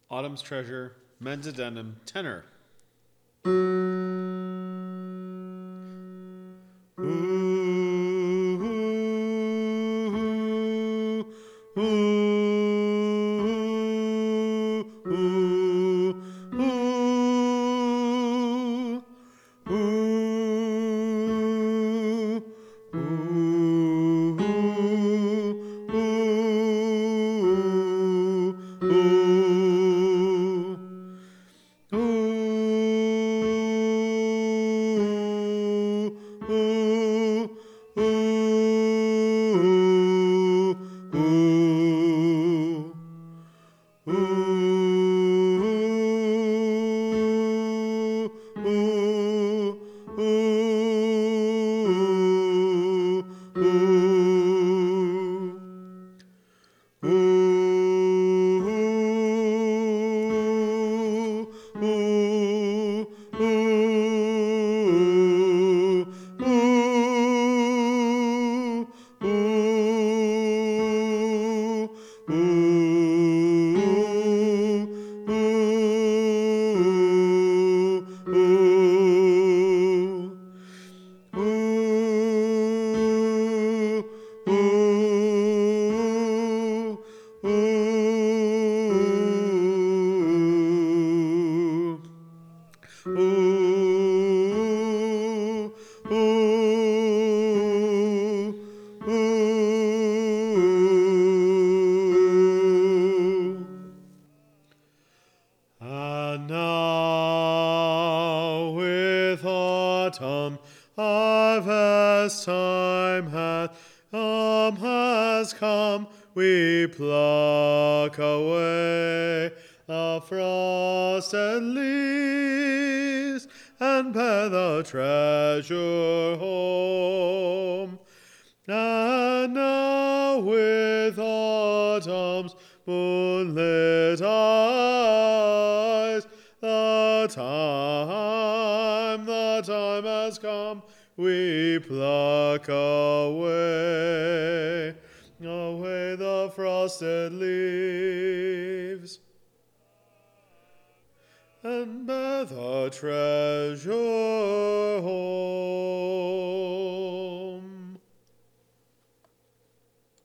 Autumn's Treasure, Men's Addendum, tenor. And now with autumn harvest time has come, we pluck away the frosted leaves and bear the treasure home. And now with autumn's moonlit eyes, the time has come, we pluck away the frosted leaves and bear the treasure home.